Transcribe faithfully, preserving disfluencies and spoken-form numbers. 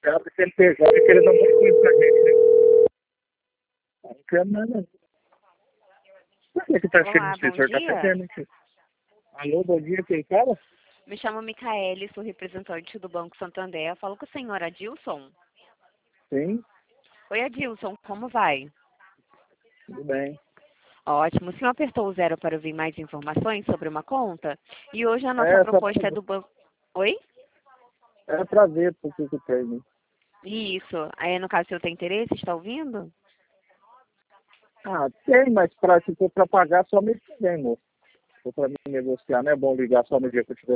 Ela se ele pegar, ele querer dar um monte de coisa pra gente, né? Não quero nada. Por que que tá cheio Olá, de bom senhor? Tá dia. perdendo aqui. Alô, bom dia, quem fala? Me chamo Micaele, sou representante do Banco Santander. Falo com o senhor Adilson. Sim, Oi, Adilson, como vai? tudo bem. Ótimo. O senhor apertou o zero para ouvir mais informações sobre uma conta? E hoje a nossa É, só pra, proposta é do banco... Oi? é pra ver por que que tem, né? Isso. Aí, no caso, o senhor tem interesse? Está ouvindo? Ah, tem, mas pra, se for pra pagar só mês que vem, moço. Se for pra mim negociar, não é bom ligar só no dia que eu tiver